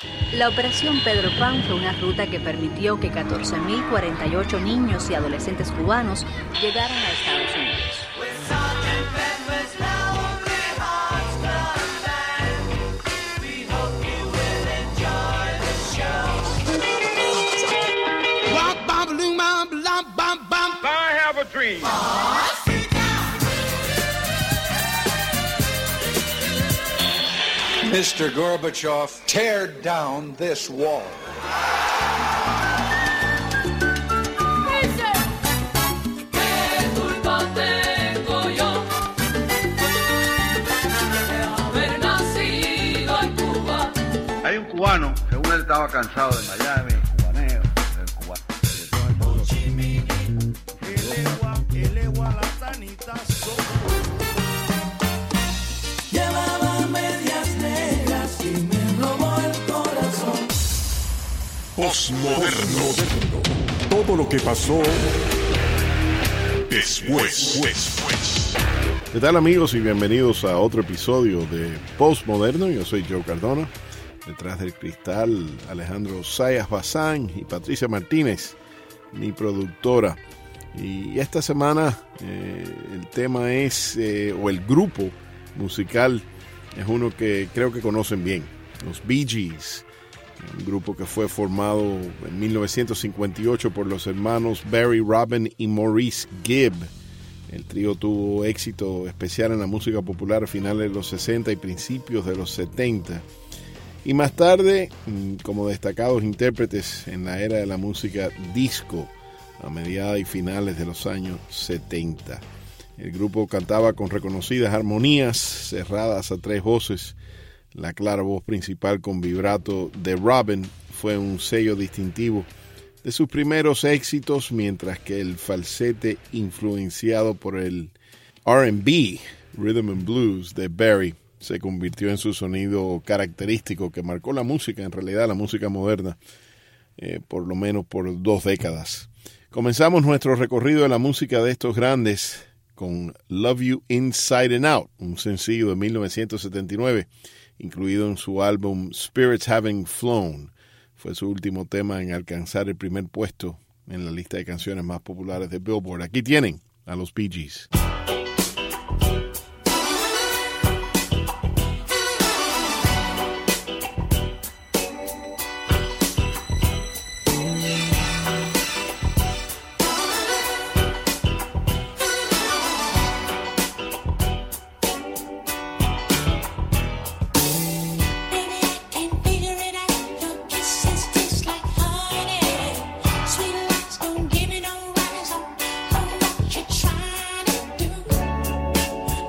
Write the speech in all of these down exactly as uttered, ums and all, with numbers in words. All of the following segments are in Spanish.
La Operación Pedro Pan fue una ruta que permitió que catorce mil cuarenta y ocho niños y adolescentes cubanos llegaran a Estados Unidos. I have a dream. Mister Gorbachev, tear down this wall. Hay un cubano, según él estaba cansado de Miami, el cubaneo, el cubano. Llevaba medias negras y me robó el corazón. Postmoderno. Todo lo que pasó después. ¿Qué tal, amigos? Y bienvenidos a otro episodio de Postmoderno. Yo soy Joe Cardona. Detrás del cristal, Alejandro Sayas Bazán y Patricia Martínez, mi productora. Y esta semana eh, el tema es, eh, o el grupo musical, es uno que creo que conocen bien, los Bee Gees, un grupo que fue formado en mil novecientos cincuenta y ocho por los hermanos Barry Robin y Maurice Gibb. El trío tuvo éxito especial en la música popular a finales de los sesenta y principios de los setenta. Y más tarde, como destacados intérpretes en la era de la música disco, a mediados y finales de los años setenta. El grupo cantaba con reconocidas armonías, cerradas a tres voces. La clara voz principal con vibrato de Robin fue un sello distintivo de sus primeros éxitos, mientras que el falsete influenciado por el R and B, Rhythm and Blues, de Barry, se convirtió en su sonido característico que marcó la música, en realidad la música moderna, eh, por lo menos por dos décadas. Comenzamos nuestro recorrido de la música de estos grandes con Love You Inside and Out, un sencillo de mil novecientos setenta y nueve, incluido en su álbum Spirits Having Flown. Fue su último tema en alcanzar el primer puesto en la lista de canciones más populares de Billboard. Aquí tienen a los Bee Gees. Sweet lights don't give me no rise on what you're trying to do.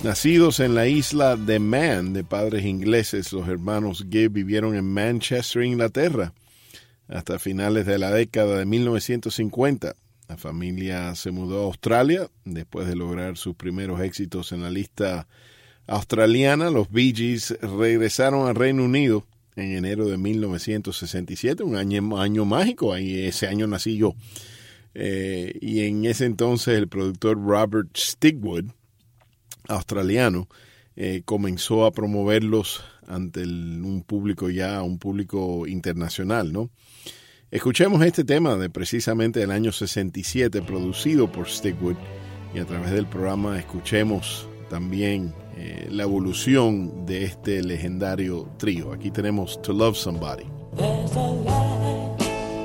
Nacidos en la isla de Man, de padres ingleses, los hermanos Gibb vivieron en Manchester, Inglaterra, hasta finales de la década de mil novecientos cincuenta. La familia se mudó a Australia después de lograr sus primeros éxitos en la lista australiana. Los Bee Gees regresaron al Reino Unido en enero de mil novecientos sesenta y siete, un año, año mágico, ahí ese año nací yo. Eh, y en ese entonces el productor Robert Stigwood, australiano, eh, comenzó a promoverlos ante el, un público ya, un público internacional, ¿no? Escuchemos este tema de precisamente el año sesenta y siete, producido por Stigwood, y a través del programa escuchemos también eh, la evolución de este legendario trío. Aquí tenemos To Love Somebody. There's a light,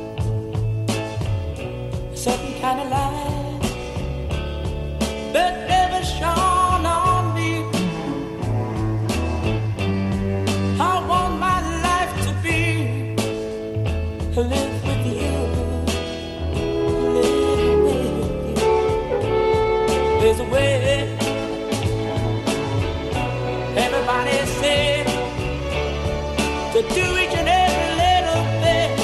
a certain kind of light that never shone on me. I want my life to be to live with you, live with you. There's a way. Everybody said to do each and every little bit,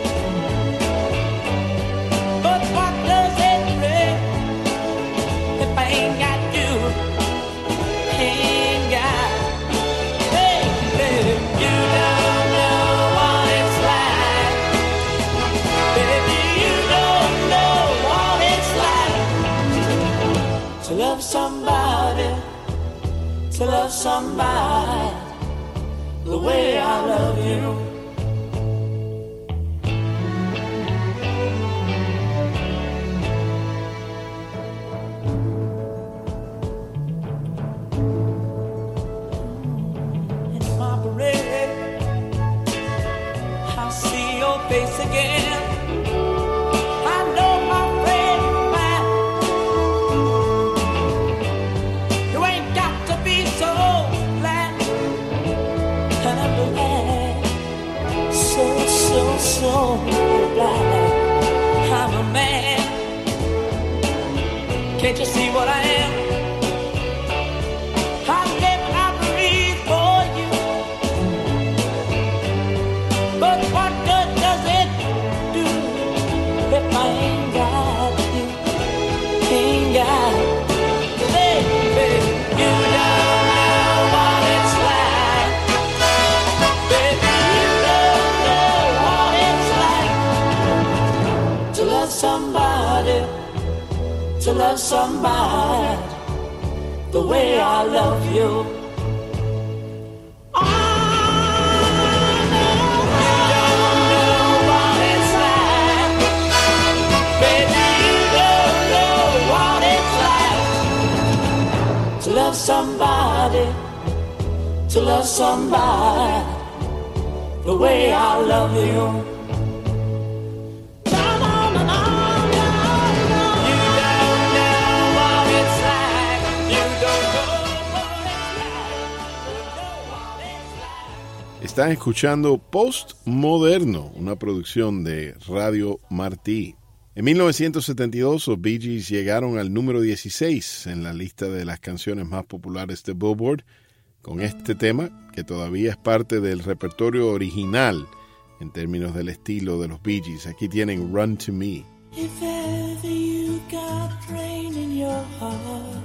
but what does it bring if I ain't got you? Ain't got, hey, baby, you don't know what it's like. Baby, you don't know what it's like to love somebody, to love somebody the way I love you. In my parade, I see your face again. I know my friend mine, you ain't got to be so glad. And I'm glad, so, so, so glad I'm a man. Can't you see what I am? I live and I breathe for you. But what good does it do if I ain't got you? Ain't got you. Baby, you don't know what it's like. Baby, you don't know what it's like to love somebody, to love somebody the way I love you. Oh, no, you don't know what it's like. Baby, you don't know what it's like to love somebody, to love somebody the way I love you. Están escuchando Postmoderno, una producción de Radio Martí. En mil novecientos setenta y dos, los Bee Gees llegaron al número dieciséis en la lista de las canciones más populares de Billboard, con este tema, que todavía es parte del repertorio original en términos del estilo de los Bee Gees. Aquí tienen Run to Me. If ever you got pain in your heart,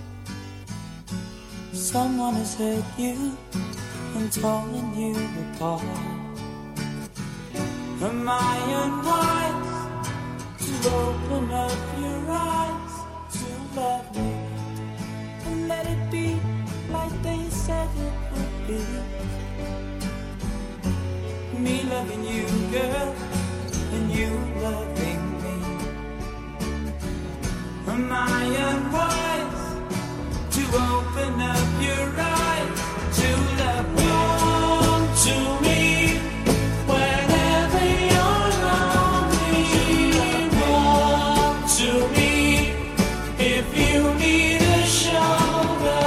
someone has hurt you and torn you apart. Am I unwise to open up your eyes to love me and let it be like they said it would be? Me loving you, girl, and you loving me. Am I unwise to open up your eyes to love me? To me, whenever you're lonely, come to me if you need a shoulder.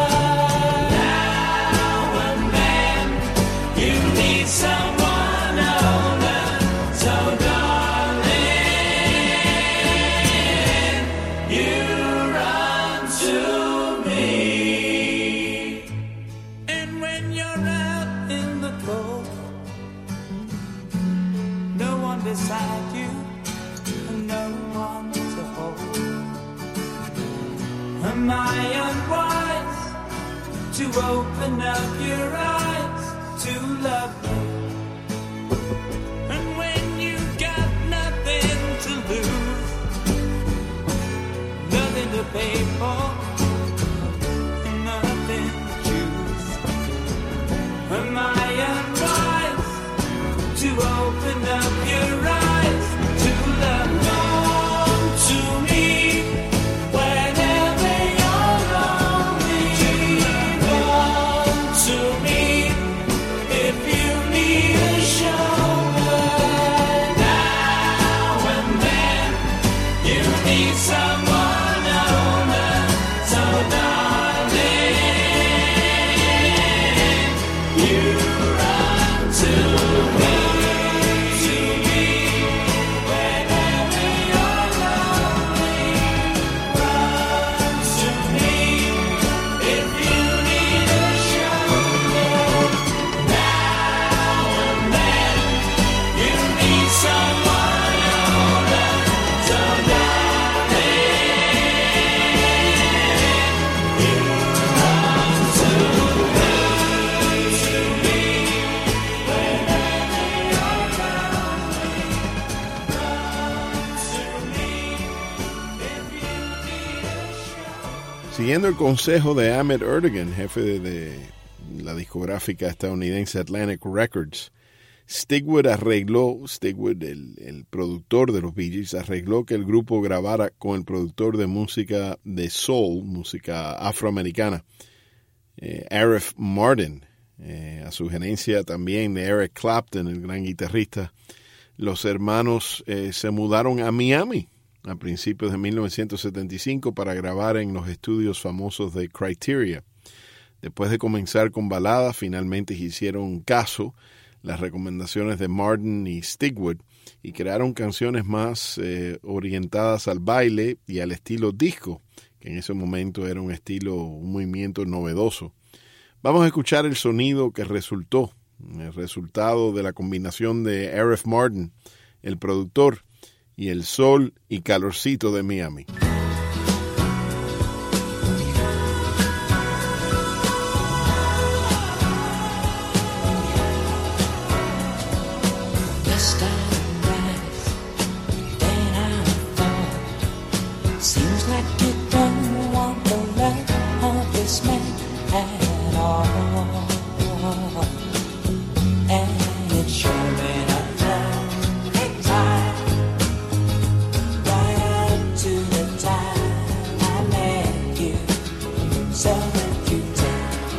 Now and then you need someone older, so darling, you run to me. beside you, and no one to hold. Am I unwise to open up your eyes to love me? And when you got nothing to lose, nothing to pay for, nothing to choose, am I unwise to open up your eyes to love me? Come to me whenever you're lonely. Come to me if you need a shoulder. Now and then you need someone older. So darling, you run to me. Siguiendo el consejo de Ahmet Ertegun, jefe de, de la discográfica estadounidense Atlantic Records, Stigwood arregló, Stigwood, el, el productor de los Bee Gees, arregló que el grupo grabara con el productor de música de soul, música afroamericana, eh, Arif Mardin, eh, a sugerencia también de Eric Clapton, el gran guitarrista. Los hermanos eh, se mudaron a Miami a principios de mil novecientos setenta y cinco para grabar en los estudios famosos de Criteria. Después de comenzar con baladas, finalmente hicieron caso las recomendaciones de Martin y Stigwood y crearon canciones más eh, orientadas al baile y al estilo disco, que en ese momento era un estilo, un movimiento novedoso. Vamos a escuchar el sonido que resultó, el resultado de la combinación de Arif Mardin, el productor, y el sol y calorcito de Miami.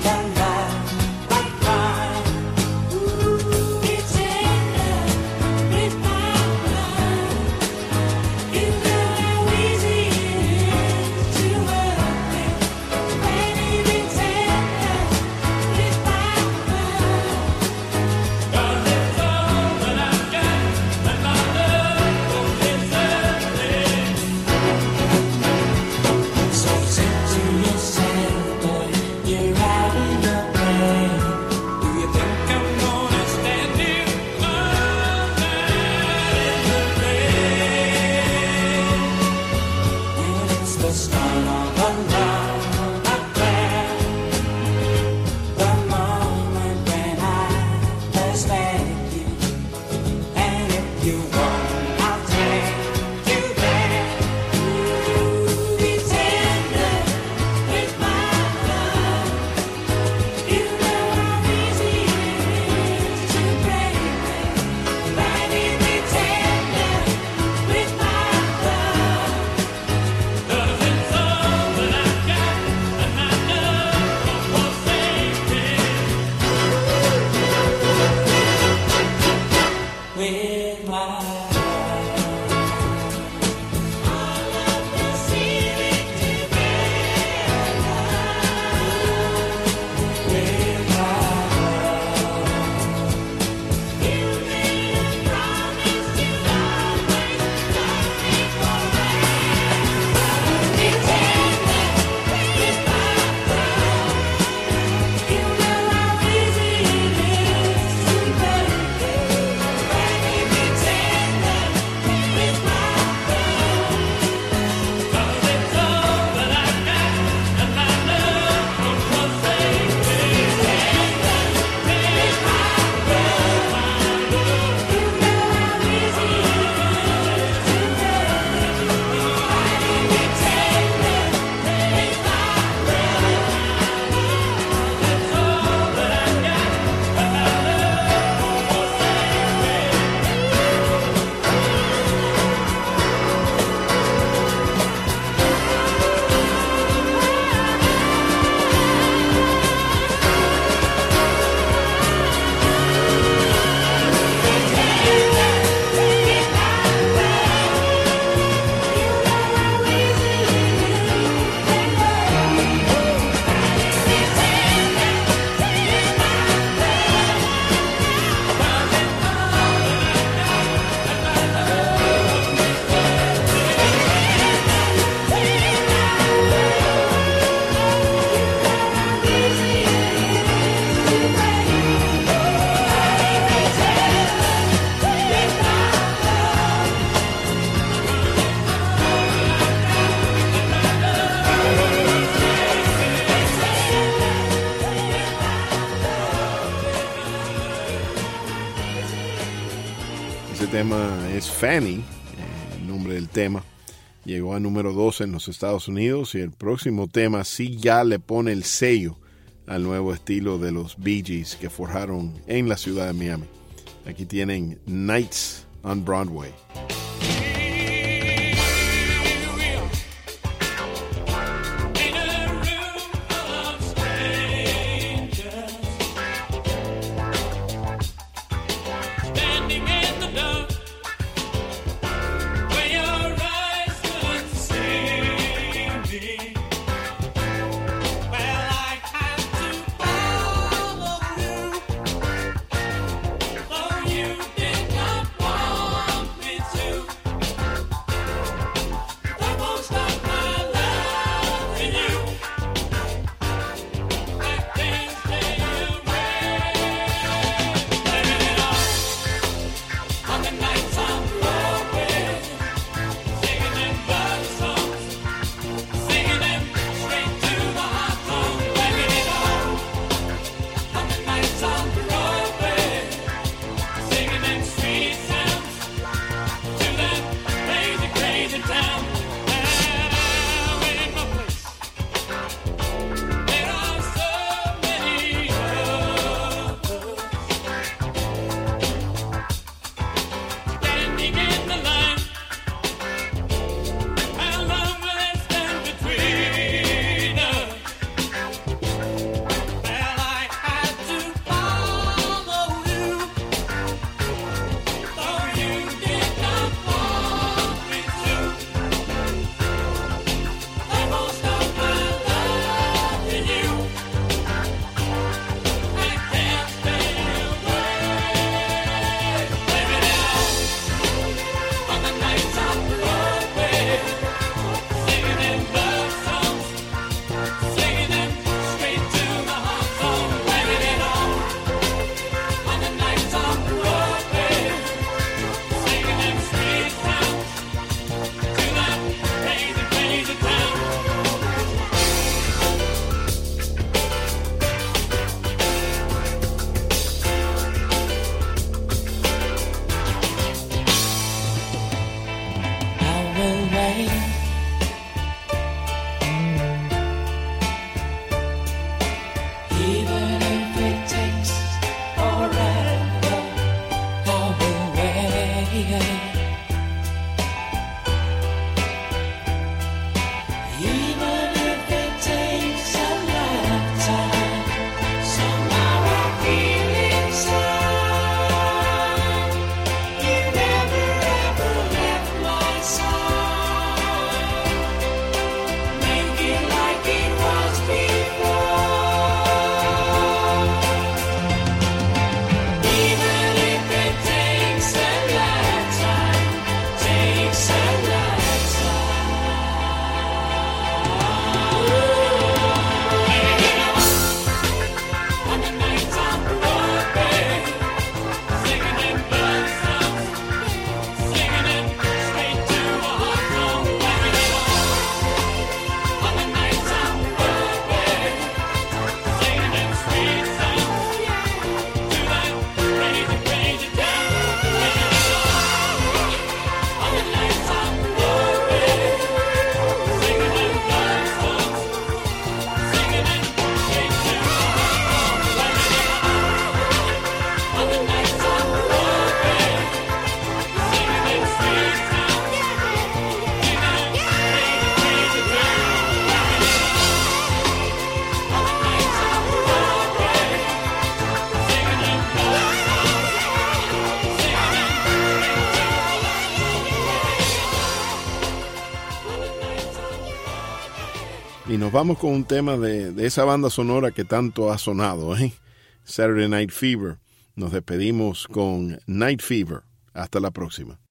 Pretender Ese tema es Fanny, eh, el nombre del tema. Llegó a número doce en los Estados Unidos y el próximo tema sí ya le pone el sello al nuevo estilo de los Bee Gees que forjaron en la ciudad de Miami. Aquí tienen Nights on Broadway. Y nos vamos con un tema de, de esa banda sonora que tanto ha sonado, ¿eh? Saturday Night Fever. Nos despedimos con Night Fever. Hasta la próxima.